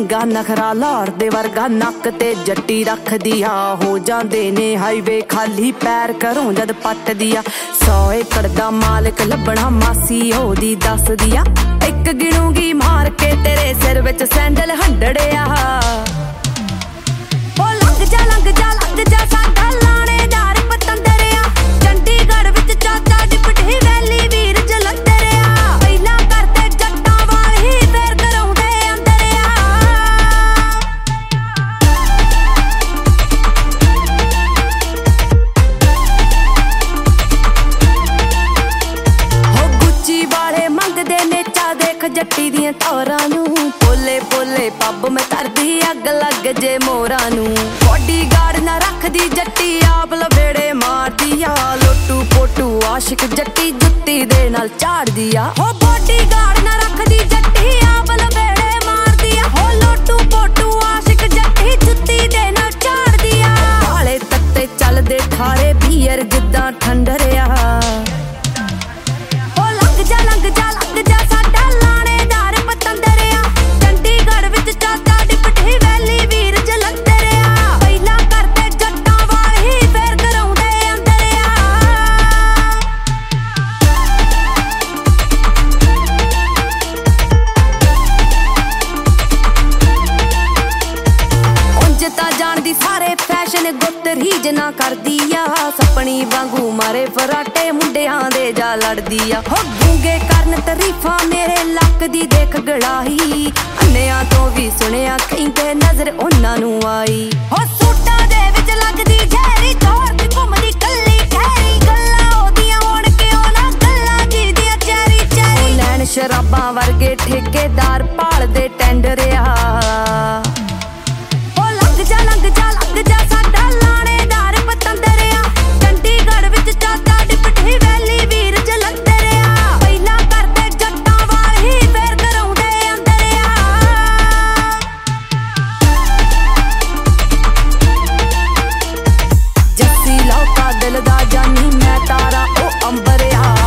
चंगा नखरा लाहौर दे वर्गा नक ते जट्टी रख दिया। हो जांदे ने हाईवे खाली पैर घरों जद पट दिया। 100 एकड़ दा मालिक लभना मासी ओदी दस दिया। एक गिणूगी मार के तेरे सिर विच सैंडल हंडड़िया। ओ लंघ जा लंघ जा लंघ जा साडा लाणेदार पतंदरिया। चंडीगढ़ विच चाचा डिप्टी वैली वीर जलंधरिया। पहिला करते जट्टां वाल ही फेर कराउंदे अंदरिया। हो गुच्ची वाले मंगदे ने चा देख जट्टी दियां टौरां नूं। पोले पोले पब में करदी अग लग जे मोरां नूं। बॉडीगार्ड ना रखदी जट्टी आप लवेड़े मार दिया। लोटू पोटू आशिक जट्टी जुत्ती दे नाल झाड़ दिया। हो बॉडीगार्ड ना रखदी जट्टी आप लवेड़े मार दिया। हो लोटू पोटू आशिक जट्टी जुत्ती दे नाल झाड़ दिया। काले तत्ते चलदे ठारे बीयर जिद्दां ठंडरिया। हो लंघ जा लंघ जा लंघ जा साडा लाणेदार पतंदरिया। चंडीगढ़ विच चाचा डिप्टी वैली वीर जलंधरिया। पहिला करते जट्टां वाल ही फेर कराउंदे अंदरिया। उंज तां जाणदी सारे फैशन गुत्त रीज ना करदी आ। सपनी वांगू मारे फराटे मुंडियां दे जा लड़दी आ। हो गूंगे करन तरीफां मेरे लक दी देख गड़ाही। अन्नियां तो भी सुनिया कहंदे नजर उन्हां नूं आई। हो सूटां दे विच लगदी झैरी चोर दी घुमदी कल्ली खैरी। गल्लां ओदियां होण किउं ना गल्लां जी दियां चैरी चैरी। नैन शराबां वर्गे ठेकेदार भालदे टेंडरिया। हो लंघ जा लंघ जा लंघ जा साडा लाणेदार पतंदरिया। चंडीगढ़ विच चाचा डिप्टी वैली वीर जलंधरिया। पहिला करते जट्टां वाल ही फेर कराउंदे अंदरिया। जस्सी लौका दिल दा जानी मैं तारा ओ अंबरिया।